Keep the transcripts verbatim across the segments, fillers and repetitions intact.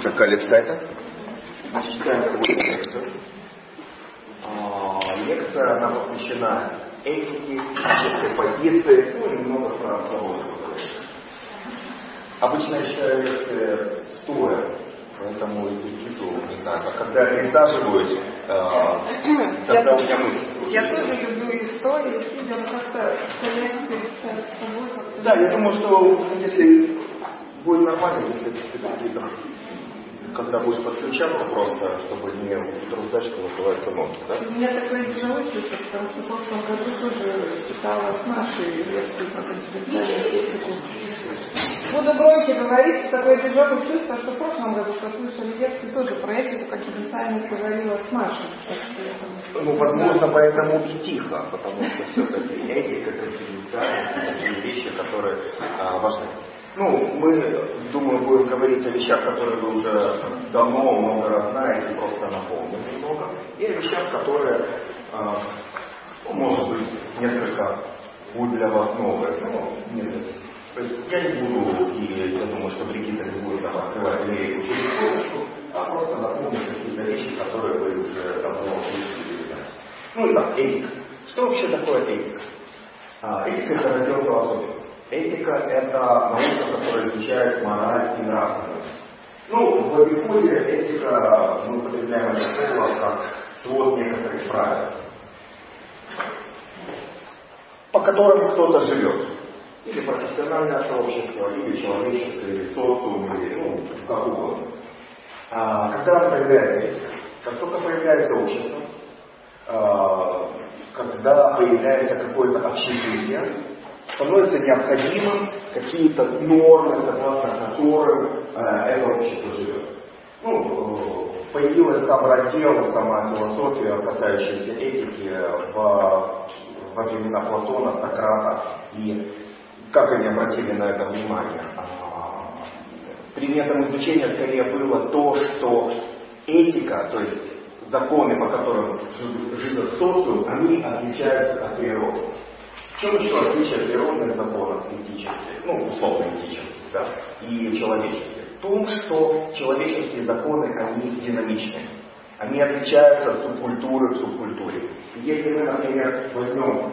Колледж сайта. Читаем сегодня лекцию. Лекция, она посвящена этике, этической позиции, ну и немного про свободу. Обычно я читаю лекции стоя, поэтому иду, не знаю, а когда я пересаживаюсь, э, тогда у меня мысль. Я тоже люблю истории, сидя, как-то стоять перед собой. Да, я думаю, что если будет нормально, если ты какие-то, когда будешь подключаться просто, чтобы не утруждать, что называется, ноги, да? У меня такое тяжелое чувство, потому что в прошлом году тоже читала с нашей лекции про конфиденциальную этику. Буду громче говорить, такое тяжелое чувство, что в прошлом году послушали лекции тоже про этику конфиденциальную говорила с Машей. Ну, возможно, поэтому и тихо, потому что все-таки этика, конфиденциальность, это такие вещи, которые а, важны. Ну, мы, думаю, будем говорить о вещах, которые вы уже давно много раз знаете, просто напомним немного, и о вещах, которые, а, ну, может быть, несколько будет для вас новые, но нет. То есть я не буду, и я думаю, что Бригитта не будет там открывать лейку через ссылочку, а просто напомню какие-то вещи, которые вы уже давно слышали. Ну и так, этика. Что вообще такое этика? А, этика — это раздел философии. Этика — это наука, которая изучает мораль и нравственность. Ну, в обиходе этика, мы употребляем это слово как свод некоторых правил, по которым кто-то живет. Или профессиональное сообщество, или человечество, или социум, или ну, как угодно. А, когда появляется этика? Как только появляется общество, а, когда появляется какое-то общежитие, становится необходимым какие-то нормы, согласно которым э, это общество живет. Ну, э, появилась там раздел, сама философия, касающаяся этики в, во времена Платона, Сократа, и как они обратили на это внимание. Предметом изучения скорее было то, что этика, то есть законы, по которым живет социум, они отличаются от природы. В чем еще отличие природных законов этических, ну, условно этических, да, и человеческих? В том, что человеческие законы, они динамичны. Они отличаются от субкультуры к субкультуре. И если мы, например, возьмем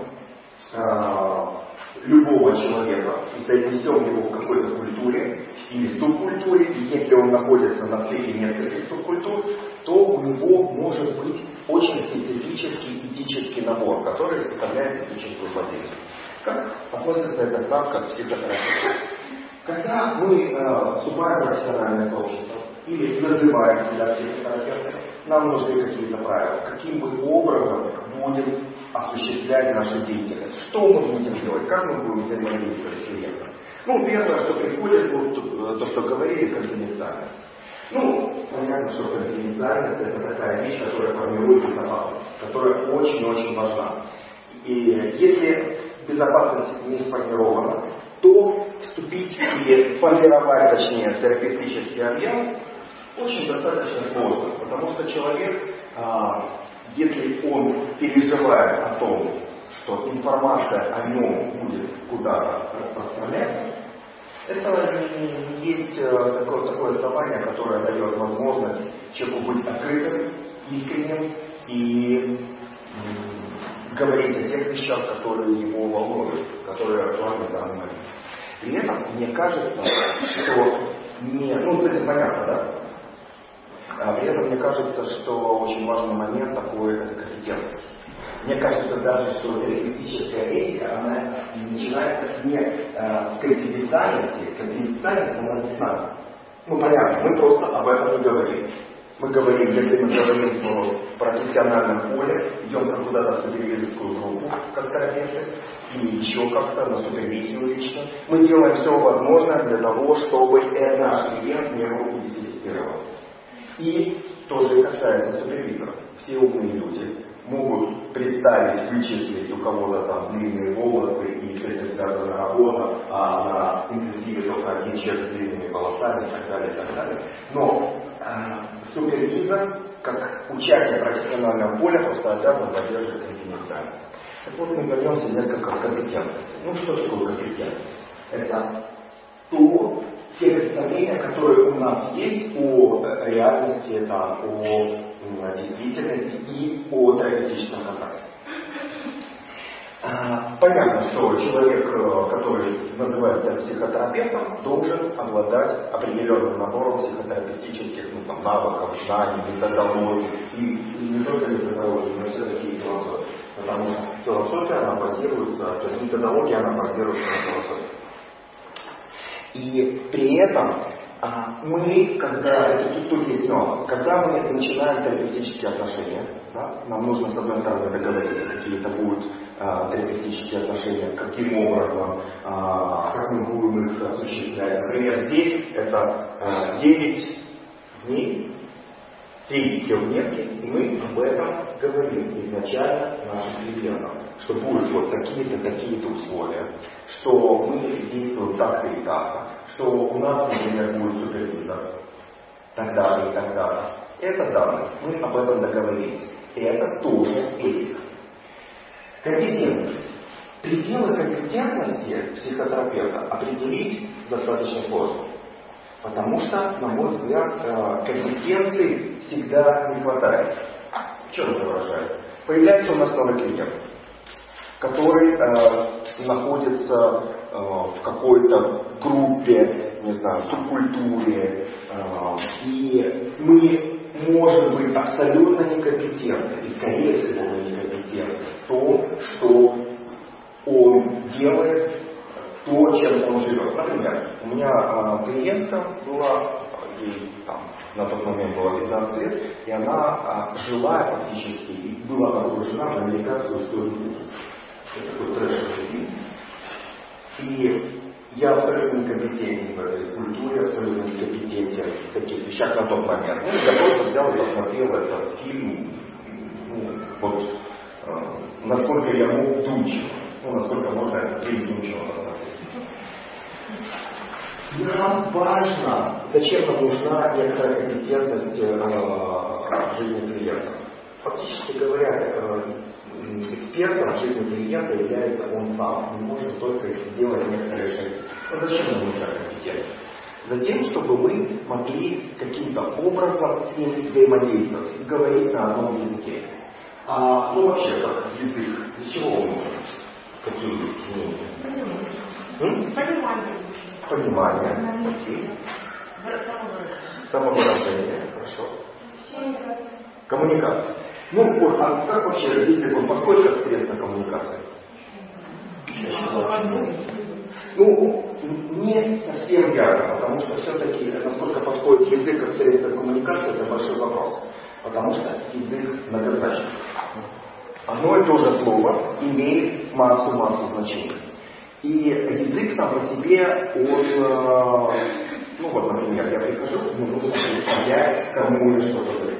э, любого человека и соотнесем его в какой-то культуре или субкультуре, и если он находится на среди нескольких субкультур, то у него может быть очень специфический этический набор, который составляет этическую позицию. Как относится это к нам, как психотерапевту? Когда мы э, вступаем в профессиональное сообщество или называем себя психотерапевтом, нам нужны какие-то правила. Каким бы образом будем осуществлять нашу деятельность? Что мы будем делать? Как мы будем взаимодействовать с клиентом? Ну, первое, что приходит, вот то, что говорили, конфиденциальность. Ну, понятно, что конфиденциальность — это такая вещь, которая формирует безопасность, которая очень-очень важна. И если безопасность не сформирована, то вступить или сформировать, точнее, терапевтический альянс очень достаточно сложно, потому что человек, если он переживает о том, что информация о нем будет куда-то распространяться, это есть такое, такое основание, которое дает возможность человеку быть открытым, искренним и м, говорить о тех вещах, которые его волнуют, которые актуальны в данный момент. При этом мне кажется, что не... Ну, это понятно, да? А при этом мне кажется, что очень важный момент такой — это компетентность. Мне кажется даже, что терапевтическая этика, она начинается не э, с конфиденциальности. Конфиденциальность, она не знает. Ну, понятно, мы просто об этом не говорим. Мы говорим, если мы говорим в профессиональном поле, идем куда-то в супервизорскую группу, как терапевты, и еще как-то на супервизию лично, мы делаем все возможное для того, чтобы этот наш клиент не был дезинфицирован. И тоже касается супервизоров. Все умные люди могут представить, вычислить у кого-то там длинные волосы и с этим связана работа, а на интенсиве только один человек с длинными волосами и так далее, и так далее. Но э, супервизор, как участник профессионального поля, просто обязан поддерживать конфиденциальность. Так вот, мы вернемся несколько к компетентности. Ну, что такое компетентность? Это то те представления, которые у нас есть о реальности, там, о действительности и о терапевтическом контакте. Понятно, что человек, который называется психотерапевтом, должен обладать определенным набором психотерапевтических ну, там, навыков, знаний, методологий, и, и не только методологии, но все-таки и философии. Потому что философия, она базируется, то есть методология, она базируется на философии. И при этом мы, когда, тут, тут есть нюанс, когда мы начинаем терапевтические отношения, да, нам нужно с одной стороны договориться, какие это будут а, терапевтические отношения, каким образом, а, как мы будем их осуществлять. Например, здесь это а, девять дней, три ежедневки, и мы об этом говорим изначально нашим клиентам, что будут вот такие-то, такие-то условия, что мы действуем так-то и так-то, что у нас, например, будет супервизор, так далее и так далее. Это данность, мы об этом договорились. И это тоже этика. Компетентность. Пределы компетентности психотерапевта определить достаточно сложно. Потому что, на мой взгляд, компетенции всегда не хватает. В чем это выражается? Появляется у нас новый клиент, который э, находится э, в какой-то группе, не знаю, субкультуре, э, и мы можем быть абсолютно некомпетентны, и скорее всего мы некомпетентны в том, что он делает, то, чем он живет. Например, у меня э, клиентка была, ей там, на тот момент было пятнадцать лет, и она э, жила фактически, и была погружена в американскую историю ужаса. Это такой трэшовый фильм. И я абсолютно некомпетентен в этой культуре, абсолютно некомпетентен в таких вещах на тот момент. Ну, я просто взял и посмотрел этот фильм, ну, вот, э, насколько я мог вдумчиво, ну, насколько можно этот фильм вдумчиво посмотреть. Нам важно, зачем нам нужна некоторая компетентность э, в жизни клиента. Фактически говоря, э, экспертом в жизни клиента является он сам. Он может только делать некоторые шаги. Но зачем нам нужна компетентность? Затем, чтобы мы могли каким-то образом с ним взаимодействовать и говорить на одном языке. А, ну вообще, как язык, для чего он нужен? Какие есть мнения? Понимание. Понимание. Самовыражение. Хорошо. Коммуникация. Ну, вот, а как вообще язык, он подходит как средство коммуникации? Ну, не совсем ярко, потому что все-таки, насколько подходит язык как средство коммуникации, это большой вопрос. Потому что язык многозначный. Одно и то же слово имеет массу-массу значений. И язык сам по себе, он, ну вот, например, я прихожу, мне нужно представлять, кому я что-то говорю.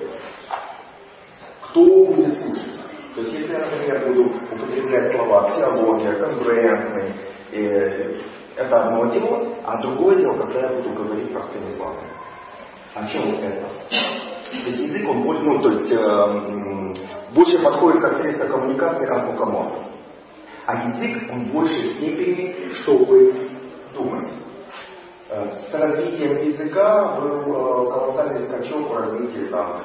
Кто будет слушать? То есть, если я, например, буду употреблять слова психология, конгруентный, э, это одно дело, а другое дело, когда я буду говорить простыми словами. О чем это? То есть язык, он больше, ну, то есть, э, больше подходит как средство коммуникации азбука мозга. А язык, он в большей степени, чтобы думать. С развитием языка был колоссальный скачок в развитии там,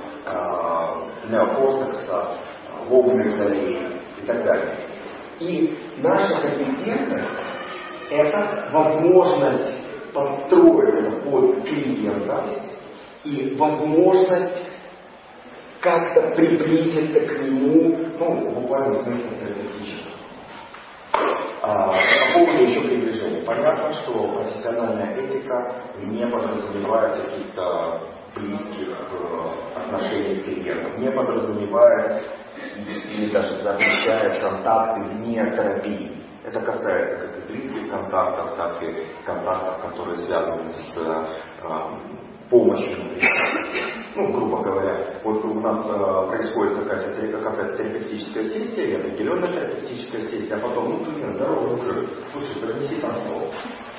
неокортекса, лобных долей и так далее. И наша компетентность – это возможность подстроить это под клиента и возможность как-то приблизиться к нему, ну, буквально в смысле терапевтически. А, по поводу еще приближения. Понятно, что профессиональная этика не подразумевает каких-то близких э, отношений с клиентом, не подразумевает или даже запрещает контакты вне терапии. Это касается как и близких контактов, так и контактов, которые связаны с э, помощью, например. Ну, грубо говоря, вот у нас э, происходит какая-то, какая-то терапевтическая сессия, определенная терапевтическая сессия, а потом, ну, клиент, здорово, уже, слушай, принеси там слово.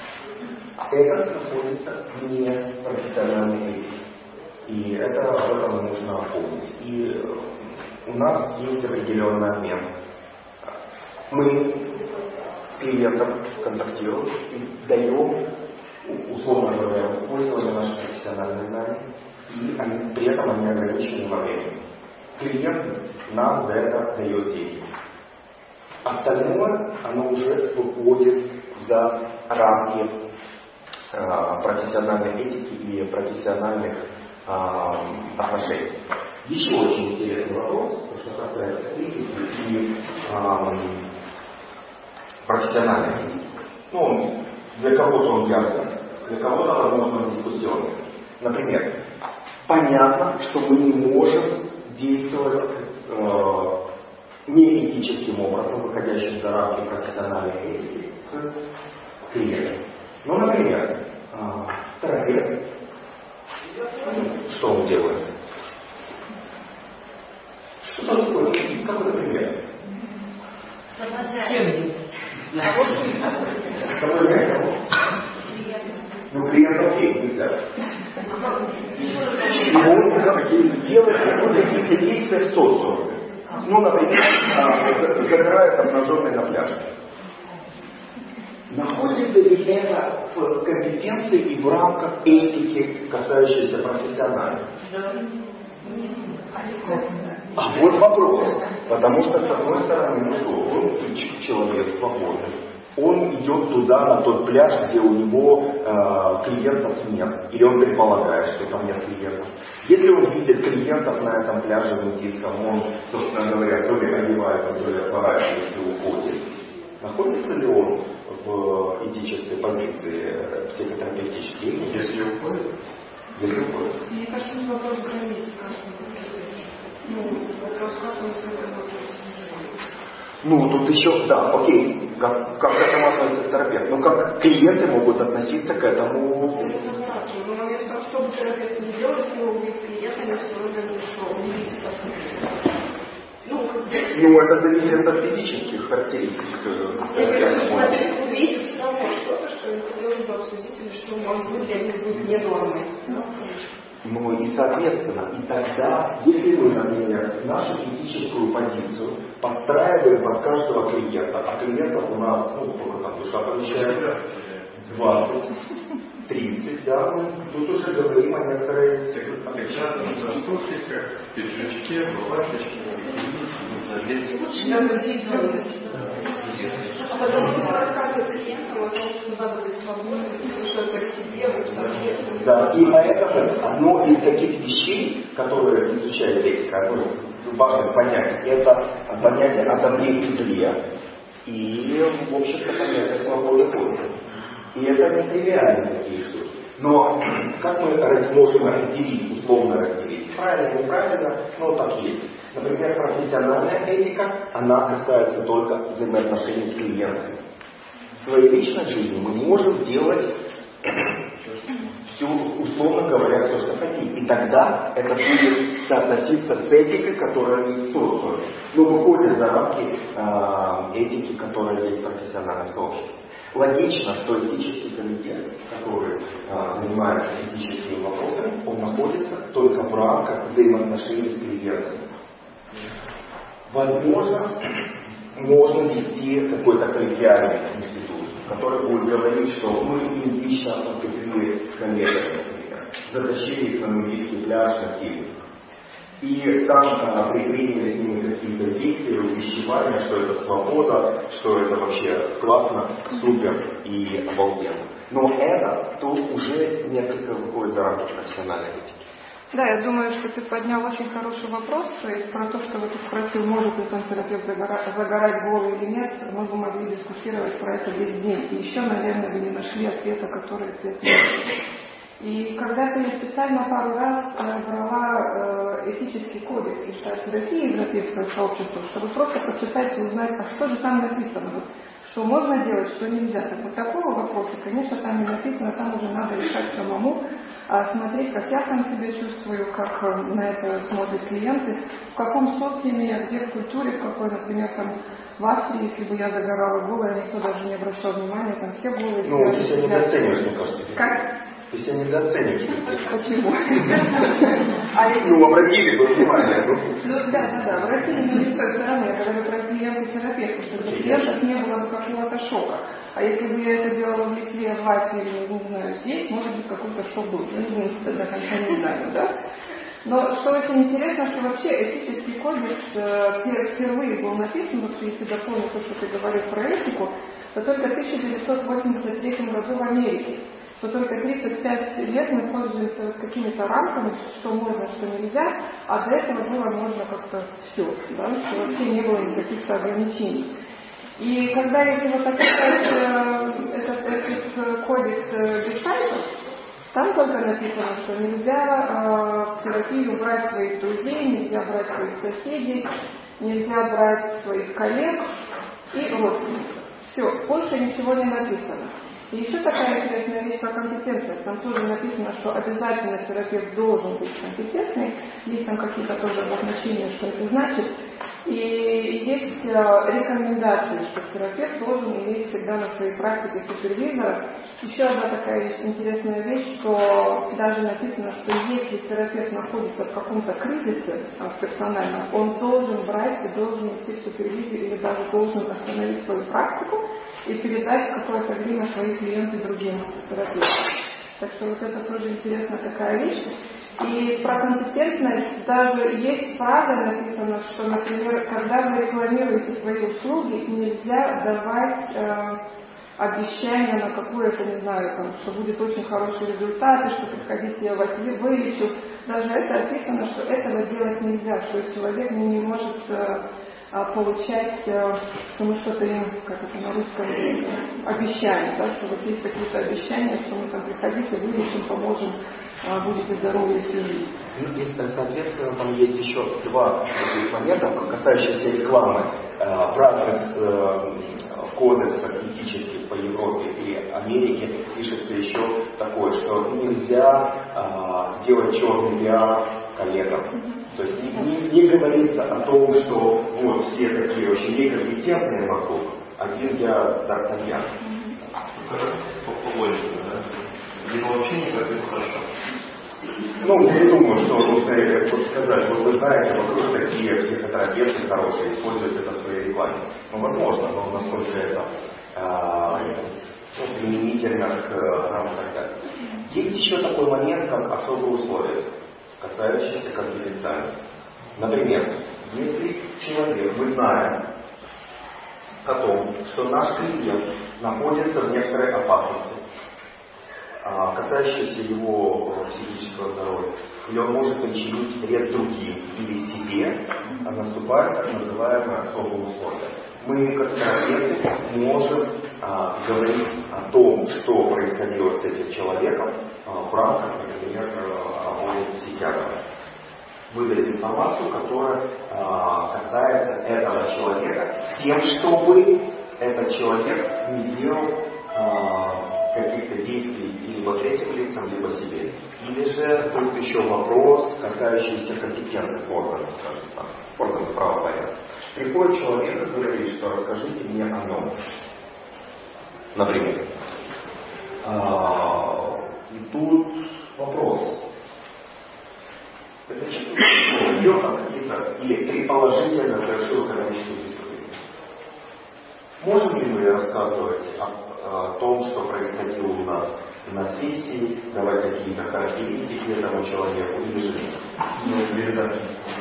Это находится вне профессиональной этики. И это об этом нужно помнить. И у нас есть определенный обмен. Мы с клиентом контактируем и даем условно говоря, использование наших профессиональных знаний, и они, при этом они ограничены во времени. Клиент нам за это дает деньги. Остальное, оно уже выходит за рамки э, профессиональной этики и профессиональных э, отношений. Еще очень интересный вопрос, что касается этики и э, профессиональной этики. Ну, для кого-то он ясен, для кого-то, возможно, дискуссионный. Например, понятно, что мы не можем действовать э, неэтическим образом, выходящим за рамки профессиональной этики с клиентом. Ну, например, э, терапевт, что он делает? Что такое? Какой пример? Ну, клиент окей, нельзя. И он делает какие-то действия в социуме. Ну, например, загорает обнаженный на пляже. Находится ли это в компетенции и в рамках этики, касающейся профессиональной? А вот вопрос. Потому что, с одной стороны, ну что, он человек свободный. Он идет туда, на тот пляж, где у него э, клиентов нет. Или он предполагает, что там нет клиентов. Если он видит клиентов на этом пляже нудистском, он, собственно говоря, то ли одевается, то ли отворачивается и уходит. Находится ли он в этической позиции психотерапевтической? Если уходит? Если уходит. Мне кажется, это вопрос границ. Ну, вопрос, как он это Ну, тут еще, да, окей, как, как к этому относится терапевт. Ну, как клиенты могут относиться к этому? Но момент в том, что бы терапевт не делал, если его увидит клиента, не все равно, что он видит посмотреть. Ну, ну, это зависит от физических характеристик. Я говорю, что человек увидит все равно что-то, что ему хотелось бы обсудить, или что, может быть, для них будет не нормой. Ну и соответственно, и тогда, если мы, например, нашу этическую позицию подстраиваем под каждого клиента, а клиентов у нас, ну, сколько там душа помещается, двадцать, тридцать, да, мы тут уже говорим о некоторой... Печатных заступниках, пиджачке, рубашечке, а потом вы рассказываете клиентам о том, что надо быть свободным, что это к себе, да, и поэтому одно из таких вещей, которые изучает этика, одно из важных понятий, это понятие одобрения зле и, в общем-то, понятие свободы воли. И это не тривиальные такие штуки. Но как мы можем разделить, условно разделить, правильно, неправильно, но так есть. Например, профессиональная этика, она касается только взаимоотношений с клиентами. В своей личной жизни мы можем делать все, условно говоря, все, что хотим. И тогда это будет соотноситься с этикой, которая есть в социуме, но выходит за рамки э, этики, которая есть в профессиональном сообществе. Логично, что этический комитет, который э, занимается этическими вопросами, он находится только в рамках взаимоотношений с клиентами. Возможно, можно вести какой-то коллегиальный институт, который будет говорить, что мы идентично поступили с коллегами, например, затащили их на нудистский пляж на Киеве. И там а, предприняли с ними какие-то действия, увещевания, что это свобода, что это вообще классно, супер и обалденно. Но это то уже несколько выходит за рамки профессиональной этики. Да, я думаю, что ты поднял очень хороший вопрос, то есть про то, что ты спросил, может ли сам терапевт загорать голый или нет, мы бы могли дискуссировать про это весь день. И еще, наверное, вы не нашли ответа, который ответ нет. И когда-то я специально пару раз брала э, этический кодекс гештальт-терапии европейского сообщества, чтобы просто прочитать и узнать, а что же там написано, что можно делать, что нельзя. Так вот такого вопроса, конечно, там не написано, там уже надо решать самому, а смотреть, как я там себя чувствую, как на это смотрят клиенты, в каком социуме я, где в культуре, в какой, например, там в Австрии, если бы я загорала голая, никто даже не обращал внимания, там все голые. Ну, ты себя недооцениваешь, мне кажется. Как? То есть я недооцениваю. Почему? Ну, обратили бы внимание. Ну да, да, да. Обратили не с той стороны, я говорю про клиента-терапевта, чтобы у клиентов не было какого-то шока. А если бы я это делала в Литве, в Латвии или, не знаю, здесь, может быть, какой-то шок был. Я не до конца не знаю, да? Но что очень интересно, что вообще этический кодекс э, впервые был написан, вот если дополнить то, что ты говорил про этику, то только в тысяча девятьсот восемьдесят третьем году в Америке. Что только тридцать пять лет мы пользуемся вот какими-то рамками, что можно, что нельзя, а до этого было можно как-то все, да, что вообще не было никаких ограничений. И когда если вот описать э, этот, этот кодекс э, Гештальтов, там только написано, что нельзя э, в терапию брать своих друзей, нельзя брать своих соседей, нельзя брать своих коллег и родственников. Все, больше ничего не написано. И еще такая интересная вещь про компетенцию. Там тоже написано, что обязательно терапевт должен быть компетентный. Есть там какие-то тоже обозначения, что это значит. И есть рекомендации, что терапевт должен иметь всегда на своей практике супервизора. Еще одна такая интересная вещь, что даже написано, что если терапевт находится в каком-то кризисе персональном, он должен брать и должен идти в супервизию или даже должен остановить свою практику и передать какое-то время своих клиентов другим терапевтам. Так что вот это тоже интересная такая вещь. И про компетентность даже есть фраза написана, что, например, когда вы рекламируете свои услуги, нельзя давать э, обещания на какое-то, не знаю, там, что будет очень хороший результат, и что приходите, я вас вылечу. Даже это описано, что этого делать нельзя, что человек не может э, получать, что мы что-то им, как это на русском, обещаем, да, что вот есть какие-то обещания, что мы там приходите, вылечим, поможем, будете здоровы всю жизнь. Ну, и, соответственно, там есть еще два таких момента, касающиеся рекламы. В разных кодексах этических по Европе и Америке пишется еще такое, что нельзя делать черный пиар коллегам. То есть не, не, не говорится о том, что вот все такие очень некомпетентные вокруг, один я Д'Артаньян. По-больше, да? Либо вообще никак не хорошо. Ну, я думаю, что нужно вот сказать, вот вы знаете, вот такие психотерапевты хорошие используют это в своей рекламе. Ну, возможно, но насколько это а, ну, применительно к нам и так далее. Есть еще такой момент, как особые условия, касающиеся конфиденциальности. Например, если человек, мы знаем о том, что наш клиент находится в некоторой опасности, касающейся его психического здоровья, или он может причинить вред другим или себе, наступает так называемое особое условие. Мы, как терапевты, можем а, говорить о том, что происходило с этим человеком а, в рамках, например, работы психиатра. Выдать информацию, которая а, касается этого человека, тем, чтобы этот человек не делал а, каких-то действий либо третьим лицам, либо себе. Или же тут еще вопрос, касающийся компетентных органов, скажем так, органов правопорядка. Приходит человек и говорит, что расскажите мне о нем. Например. А, и тут вопрос. Это что? Идет на какие-то или предположительно совершил экономическую преступление. Можем ли мы рассказывать о, о том, что происходило у нас на сессии, давать какие-то характеристики этому человеку или же нет?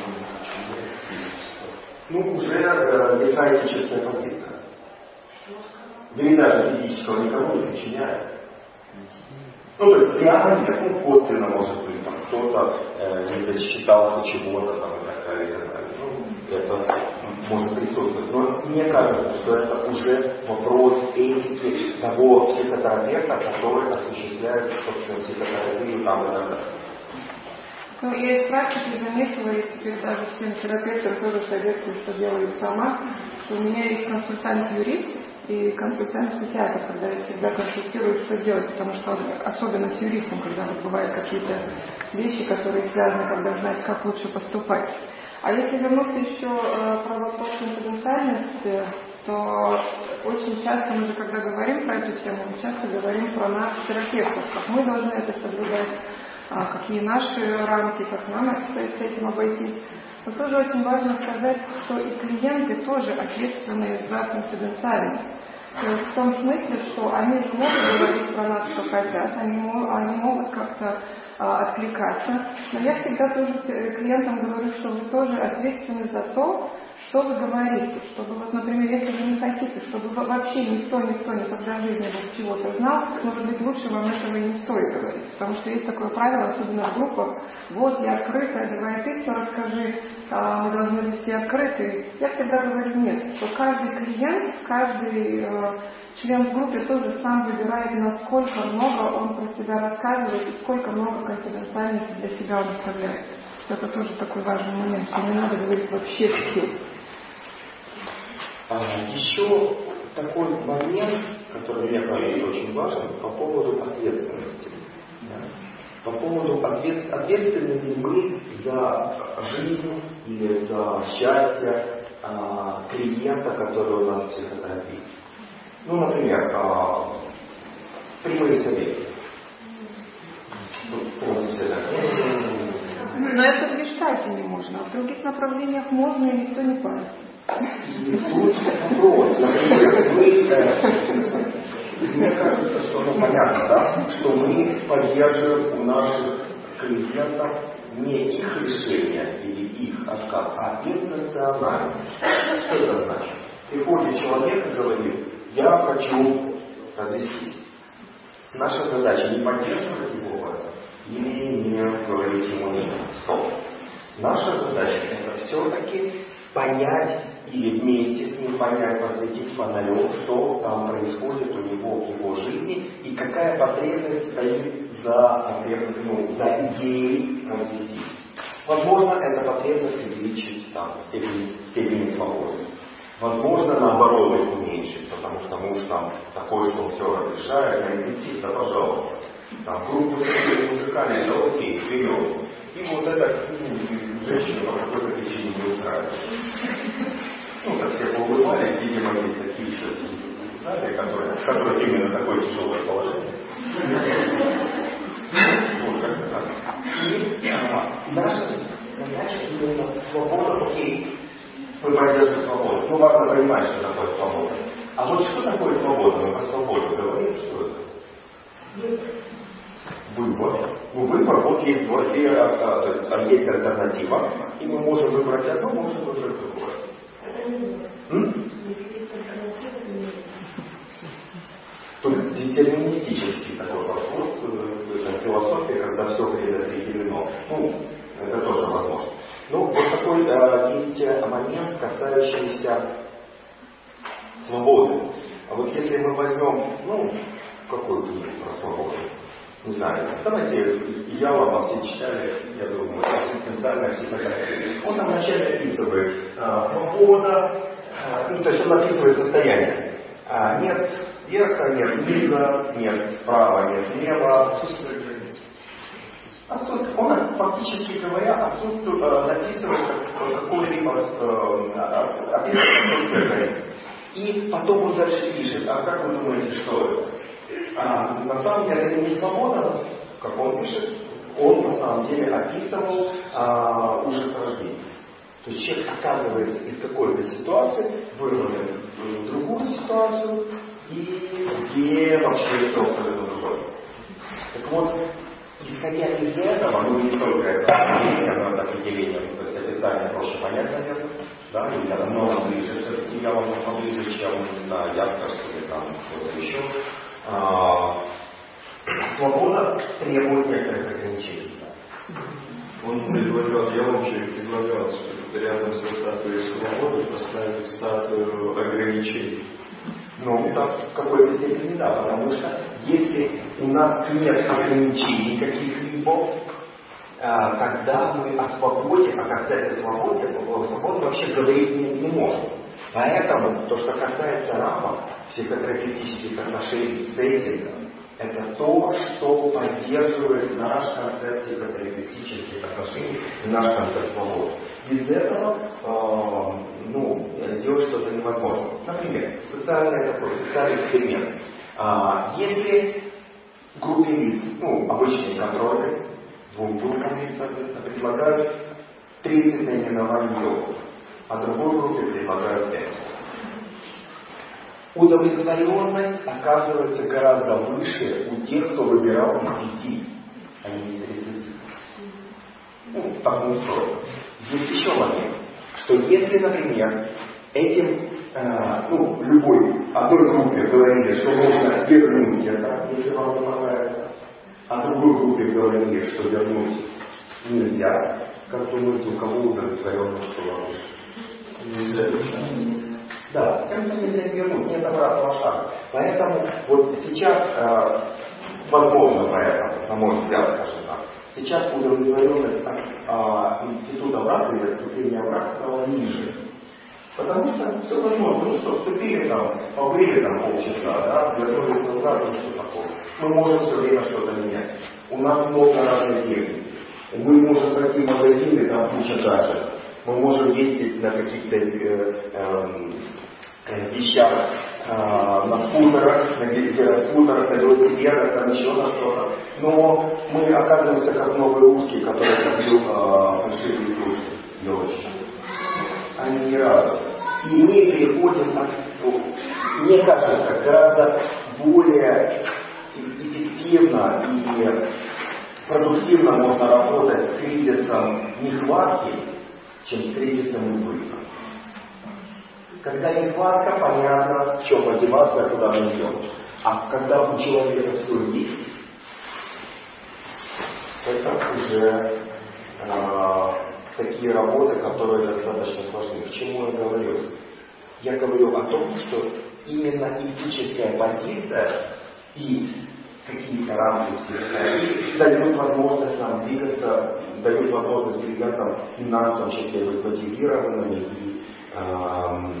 Ну, уже э, весьма этическая позиция. Вреда же физического никому не причиняет. Ну, то есть прямо нет, ну, косвенно может быть, там, кто-то э, не засчитался чего-то, там, и так далее, и так далее. Ну, это может присутствовать. Но мне кажется, что это уже вопрос этики того психотерапевта, который осуществляет, собственно, психотерапию там и так далее. Ну, я из практики заметила, и теперь даже всем терапевтам тоже советую, что делаю сама, что у меня есть консультант-юрист и консультант-психиатр, когда я всегда консультирую, что делать, потому что особенно с юристом, когда вот бывают какие-то вещи, которые связаны, когда знать, как лучше поступать. А если вернуться еще э, про вопрос конфиденциальности, что очень часто мы же, когда говорим про эту тему, мы часто говорим про нас, терапевтов, как мы должны это соблюдать, какие наши рамки, как нам с этим обойтись. Но тоже очень важно сказать, что и клиенты тоже ответственны за конфиденциальность. То есть в том смысле, что они же могут говорить про нас, что хотят, они, они могут как-то а, откликаться. Но я всегда тоже клиентам говорю, что вы тоже ответственны за то, что вы говорите. Чтобы, вот, например, если вы не хотите, чтобы вообще никто, никто никогда в жизни вот чего-то знал, может быть, лучше вам этого и не стоит говорить. Потому что есть такое правило, особенно в группах, вот я открытая, давай ты все расскажи, а мы должны быть все открыты. Я всегда говорю нет, что каждый клиент, каждый э, член в группе тоже сам выбирает, насколько много он про себя рассказывает и сколько много конфиденциальности для себя он оставляет. Что это тоже такой важный момент, что не надо говорить вообще все. А, еще такой момент, который мне кажется очень важен, по поводу ответственности. Да? По поводу ответ, ответственны ли мы за жизнь или за счастье а, клиента, который у нас в психотерапии. Ну, например, а, прямые советы. Но это в гештальте не можно, а в других направлениях можно, и никто не парится. И тут вопрос, например, мы, э, мне кажется, что ну, понятно, да, что мы поддерживаем у наших клиентов не их решение или их отказ, а иррациональность. Что это значит? Приходит человек и говорит, я хочу развестись. Наша задача не поддерживать его в этом или не говорить ему нет. Стоп. Наша задача это все-таки понять или вместе с ним понять, посвятить фонарем, что там происходит у него в его жизни и какая потребность стоит за, ну, за идеей развестись. Возможно, эта потребность увеличить там, степень, степень свободы. Возможно, наоборот, их уменьшить, потому что муж там такой, что он все разрешает, а идти, да пожалуйста. Там группу с мужиками, да окей, вперед. И вот это ну, женщина по какой-то причине не устраивает. Ну, так все поулыбались, видимо, есть такие сейчас знали, которые, которые именно такое тяжелое положение. Вот, как-то так. И наша задача именно свобода, окей. Мы поддерживаем свободу. Ну, важно понимать, что такое свобода. А вот что такое свобода? Мы про свободу говорим, что это? Выбор. Ну, выбор, вот есть два, две, а, то есть а есть альтернатива, и мы можем выбрать одно, можем выбрать другое. М? Тут детерминистический такой подход, философия, когда все предопределено. Ну, это тоже возможно. Ну, вот такой э, есть момент, касающийся свободы. А вот если мы возьмем, ну, какую книгу про свободу? Не знаю, давайте Ялова все читали, я думаю, экзистенциальная психотерапия. Он там вначале описывает э, свобода, э, ну, то есть он описывает состояние. А, нет верха, нет низа, нет справа, нет слева, отсутствие границ. Он, фактически говоря, отсутствует, написывает какой-либо отсутствие границ. И потом он дальше пишет, а как вы думаете, что это? А, на самом деле это не свобода, как он пишет, он на самом деле описывал а, ужас рождения. То есть человек оказывается из какой-то ситуации, вырванный в другую ситуацию, и где вообще все абсолютно другое. Так вот, исходя из этого, ну не только это определение, но это определение, то есть описание проще понять, наверное, да, или это много ближе, все-таки я вам поближе, чем, не знаю, я скажу, или там кто-то еще. А, свобода требует некоторых ограничений. Он предлагал, я вообще предлагал, что рядом со статуей свободы поставить статую ограничений. Ну, да, в какой-то степени да, потому что если у нас нет ограничений каких-либо, а, тогда мы о свободе, о концепции свободы, о свободе вообще говорить не, не можем. Поэтому то, что касается рамок психотерапевтических отношений с этим, это то, что поддерживает наш концепт психотерапевтических отношений и наш концепт свободы. Без этого э, ну, сделать что-то невозможно. возможно. Например, социальный такой, социальный эксперимент. А, если группе лиц, ну, обычные контрольные, двум группам лиц, соответственно, предлагают тридцать наименований йогов, а другой группе предлагают пять. Удовлетворенность оказывается гораздо выше у тех, кто выбирал из пяти, а не из тридцати. Ну, так не устроено. Есть еще момент, что если, например, этим, э, ну, любой, одной группе говорили, что можно вернуть это, если вам не понравится, а другой группе говорили, что вернуть нельзя, как думаете, у кого удовлетворенность что вам Нельзя. Да, это нельзя вернуть, нет обратного шага. Поэтому вот сейчас, э, возможно, поэтому, на мой взгляд, скажем так, сейчас удовлетворенность от э, института брака или отступления брака стала ниже. Потому что все возможно. Ну что, вступили там, побыли там полчаса, да, вернулись назад, ну что такое. Мы можем все время что-то менять. У нас много разных техник. Мы можем пройти в магазин, и там куча гаджетов. Мы можем ездить на каких-то э, э, вещах, э, на скутерах, на гироскутерах, на велосипедах, там еще на что-то. Но мы оказываемся как новые русские, которые купил э, фальшивые игрушки, елочки. Они не радуют. И мы переходим на, ну, мне кажется, гораздо более эффективно и продуктивно можно работать с кризисом нехватки, чем с кризисом избытка. Когда нехватка, понятно, в чем мотивация, куда мы идем. А когда у человека все есть, это уже э, такие работы, которые достаточно сложны. К чему я говорю? Я говорю о том, что именно этическая позиция и какие-то рамки все дают возможность нам двигаться, дают возможность двигаться и нам, в том числе, быть мотивированными и эм,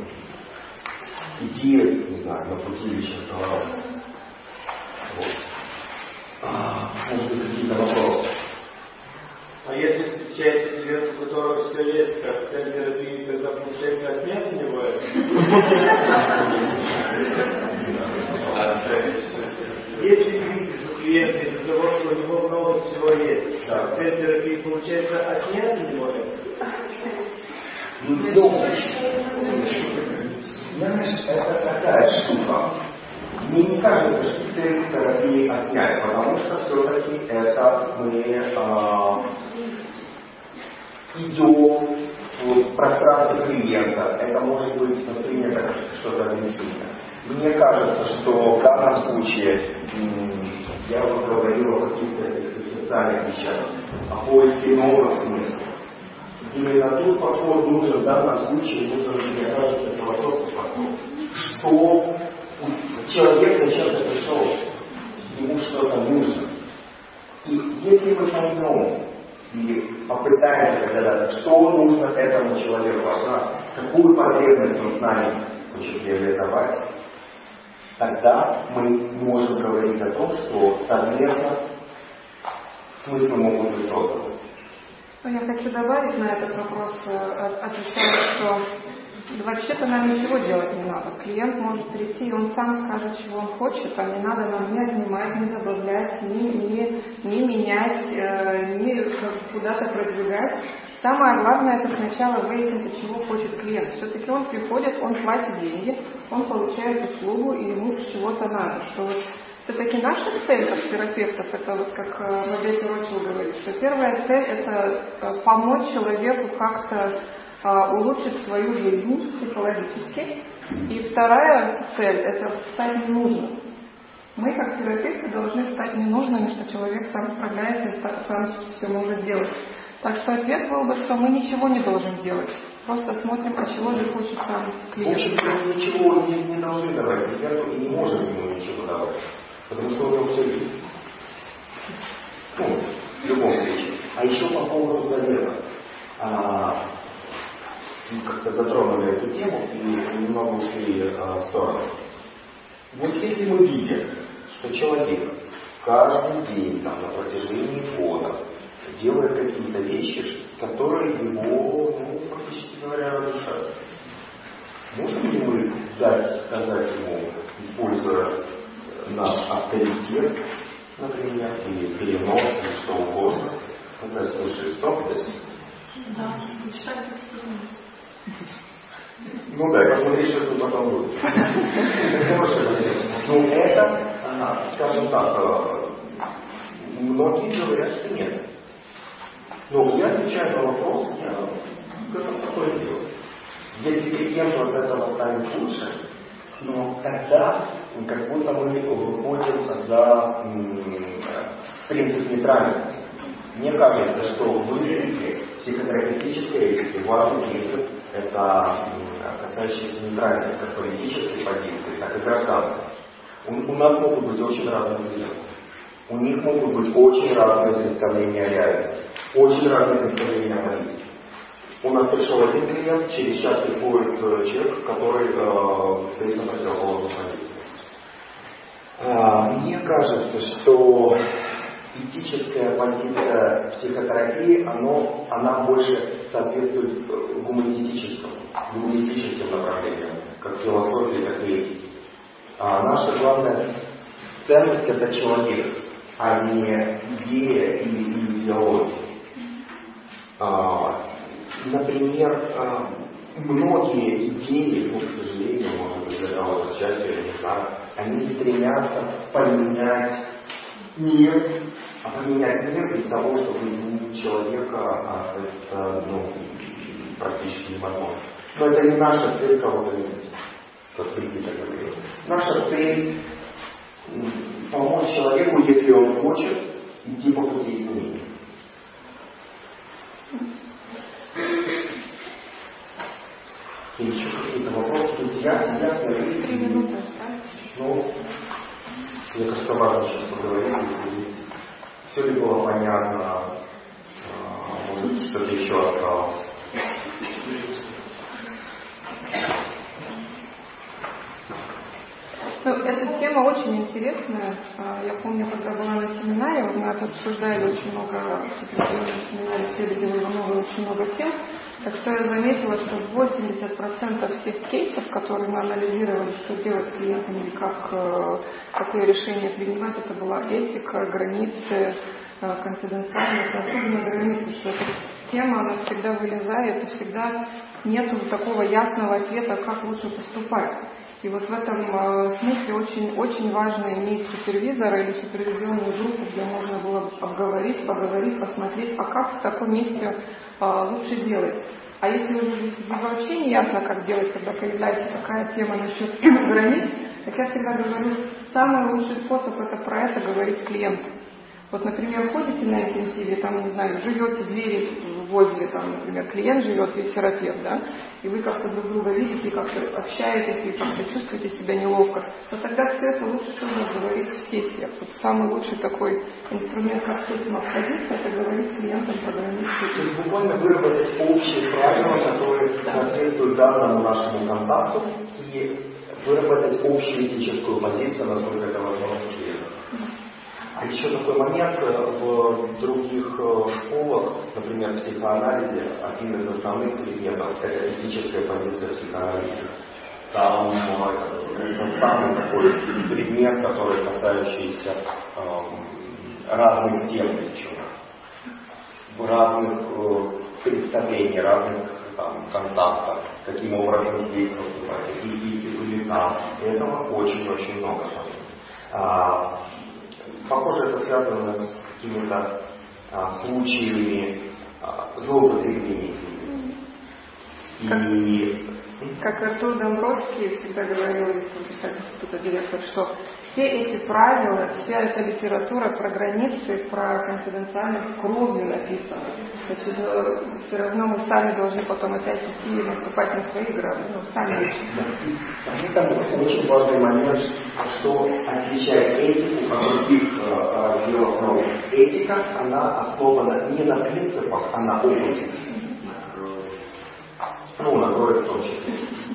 идти, не знаю, на пути личностного роста. Вот. А, может быть, какие-то вопросы? А если встречается клиент, у которого все есть, как цель терапии, тогда получается отмена не бывает? Если кризис у клиента из-за того, что у него много всего есть, да. Цель терапии получается отмена не бывает? Ну, знаешь, это такая штука. Мне не кажется, что цель терапии отнять, потому что все-таки это мы э, идем в пространство клиента. Это может быть воспринято как что-то агрессивное. Мне кажется, что в данном случае, я уже говорил о каких-то экзистенциальных вещах, о поиске новых смыслов. Именно тут подход нужен, в данном случае нужен, мне кажется, философский подход. Что человек зачем-то пришел, ему что-то нужно. И если мы поймем и попытаемся догадаться, что нужно этому человеку от нас, какую потребность он с нами хочет реализовать, тогда мы можем говорить о том, что совместно смыслы могут быть созданы. Я хочу добавить на этот вопрос, отвечая, что вообще-то нам ничего делать не надо. Клиент может прийти, и он сам скажет, чего он хочет, а не надо нам ни отнимать, ни добавлять, ни, ни, ни менять, ни куда-то продвигать. Самое главное, это сначала выяснить, чего хочет клиент. Все-таки он приходит, он платит деньги, он получает услугу, и ему чего-то надо. Что вот все-таки наша цель, как терапевтов, это вот как Роберт Рочел говорит, что первая цель – это помочь человеку как-то улучшить свою жизнь психологически. И вторая цель – это стать ненужным. Мы, как терапевты, должны стать ненужными, что человек сам справляется и сам все может делать. Так что ответ был бы, что мы ничего не должны делать. Просто смотрим, а чего же хочет сам клиент. В общем-то, мы ничего не, не должны давать клиенту и не можем ему ничего давать. Потому что у него все есть. Ну, в любом случае. А еще по поводу завета. А, мы как-то затронули эту тему и немного ушли а, в сторону. Вот если мы видим, что человек каждый день там, на протяжении года делает какие-то вещи, которые его, ну, практически говоря, разрушают. Можем ли мы дать, сказать ему, используя наш авторитет, например, или перенос, или что угодно, сказать, слушай, стоп здесь? Да, мечтать достигнуть. Ну да, посмотри, что тут потом будет. Ну это, скажем так, многие говорят, что нет. Но я отвечаю на вопрос, я готов такое делать. Если клиенту от этого станет лучше, но тогда как будто мы выходим за принцип нейтральности. Мне кажется, что в этике, психотерапевтической этике важный принцип – это касающийся нейтральности как политической позиции, так и гражданской. У, у нас могут быть очень разные клиенты. У них могут быть очень разные представления о реальности, очень разные представления о политике. У нас пришел один клиент, через час приходит человек, который э, стоит на противоположной позиции. Э, мне кажется, что этическая позиция психотерапии, оно, она больше соответствует гуманистическому, гуманистическим направлениям, как философии, так и этики. А наша главная ценность – это человек, а не идея или идеология. А, например, а, многие идеи, ну, к сожалению, может быть, для кого-то часть, я не знаю, они стремятся поменять мир, а поменять мир из того, чтобы изменить человека, а это, ну, практически невозможно. Но это не наша цель кого-то изменить, как Бригитта говорила. Наша цель — помочь человеку, если он хочет идти по пути изменения. И еще какие-то вопросы? Тут ясно, ясно. Три минуты остались. Ну, мне кажется, важно сейчас поговорить. Все ли было понятно? Может, что-то еще осталось? Ну, эта тема очень интересная. Я помню, когда была на семинаре, мы обсуждали очень много, на семинаре исследовали много, очень много тем. Так что я заметила, что восемьдесят процентов всех кейсов, которые мы анализировали, что делать с клиентами или как, какое решение принимать, это была этика, границы, конфиденциальность, особенно границы, что эта тема, она всегда вылезает, и всегда нету такого ясного ответа, как лучше поступать. И вот в этом э, смысле очень, очень важно иметь супервизора или супервизионную группу, где можно было обговорить, поговорить, посмотреть, а как в таком месте э, лучше делать. А если уже вообще не ясно, как делать, когда появляется такая тема насчет границ, так я всегда говорю, самый лучший способ это про это говорить с клиентом. Вот, например, ходите на интенсиве, там, не знаю, живете двери возле, там, например, клиент живет и терапевт, да, и вы как-то друг друга видите, как-то общаетесь, и как-то чувствуете себя неловко, то тогда все это лучше всего говорить в сессиях. Вот самый лучший такой инструмент, как с этим обходиться, это говорить с клиентом по границе. То есть буквально выработать общие правила, которые соответствуют данному нашему контакту, и выработать общую этическую позицию, насколько это возможно клиенту. А еще такой момент, в других школах, например, в психоанализе, один из основных предметов – это этическая позиция психоанализа. Там это самый такой предмет, который касающийся э, разных тем, причем разных э, представлений, разных там, контактов, каким образом здесь поступать, какие риски были там. И этого очень-очень много. А, Похоже, это связано с какими-то а, случаями а, злоупотребления. И... Как Артур Домбровский всегда говорил, института директор, что все эти правила, вся эта литература про границы, про конфиденциальность кровью написана. Значит, все равно мы сами должны потом опять идти и наступать на свои грабли, ну, сами. Поэтому очень важный момент, что отличает этику от других разделов наук. Этика, она основана не на принципах, а на опыте. Ну, на крови в том числе.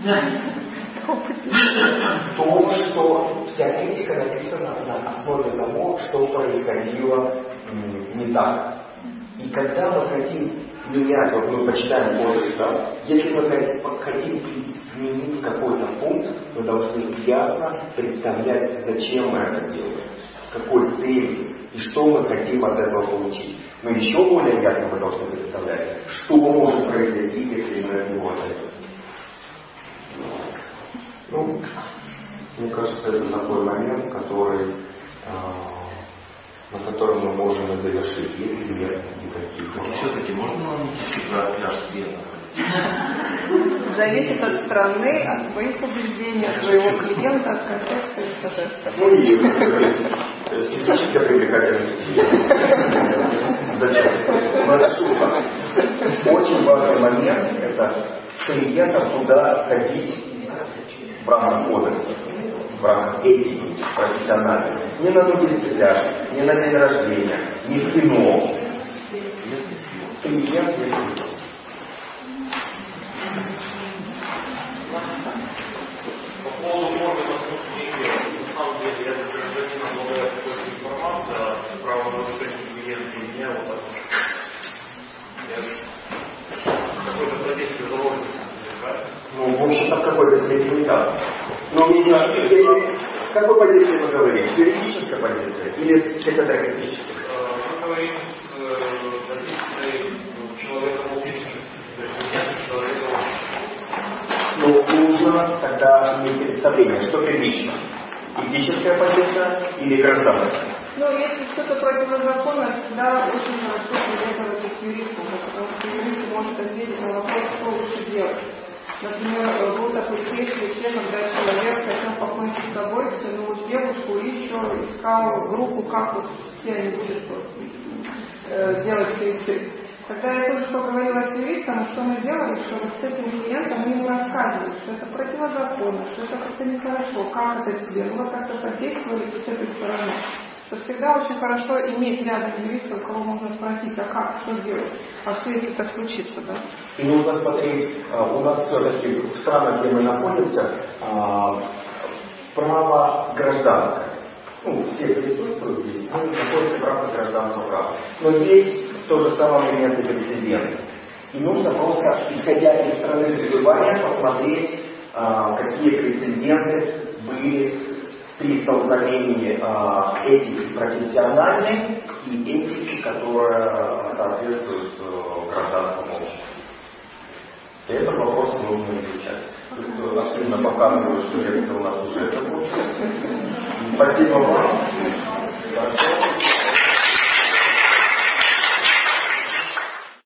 То, что вся этика написана на основе того, что происходило не так. И когда мы хотим менять, вот мы почитаем кодекс, да, если мы хотим изменить какой-то пункт, мы должны ясно представлять, зачем мы это делаем, с какой целью и что мы хотим от этого получить. Но еще более ясно мы должны представлять, что может произойти, если мы от него отойдем. Ну, мне кажется, это такой момент, который, э, на котором мы можем и завершить, если нет никаких. Но все-таки можно нам про пляж света? Зависит от страны, от своих убеждений, от своего клиента, от контекста и соответственно. Ну и физически привлекательность. Зачем? Но это шутка. Очень важный момент — это с клиентом туда ходить в рамках кодекса, в рамках этики профессиональной. Не на нудистый пляж, не на день рождения, не в кино. Клиент есть. По поводу органов внутренних дел, на самом деле, я гражданин обладаю какой-то информацией о правонарушении клиента и меня вот так. Я какой-то позиции заложник. Ну, в общем-то, в какой-то степени да. Но видимо, в какой позиции мы говорим? Юридическая позиция или психотерапевтическая? Мы говорим с позицией человека аутистичного, то есть нет человека. Ну, нужно тогда иметь представление, что первично. Этическая позиция или гражданская? Ну, если что-то противозаконно, всегда очень хорошо советоваться с юристом, потому что юрист может ответить на вопрос, что лучше делать. Например, был такой кейс в Литве, когда человек хотел покончить с собой, втянул девушку и еще искал группу, как вот все они будут э, делать суицид. Когда я тоже поговорила с юристом, что мы делали, что вот с этим клиентом мы ему рассказывали, что это противозаконно, что это как-то нехорошо, как это тебе, ну вот как-то подействовали с этой стороны. Что всегда очень хорошо иметь рядом юриста, у кого можно спросить, а как, что делать, а что если так случится, да? И нужно смотреть, у нас все-таки в странах, где мы находимся, право гражданское. Ну, все присутствуют здесь, мы находимся в рамках гражданского права. Но здесь в то же самое элементы прецеденты. И нужно просто, исходя из страны пребывания, посмотреть, какие прецеденты были при столкновении э, этики профессиональной и этики, которая соответствует э, гражданскому обществу. И этот вопрос нужно изучать. Тут активно показывают, что лекция у нас уже закончилась. Спасибо вам.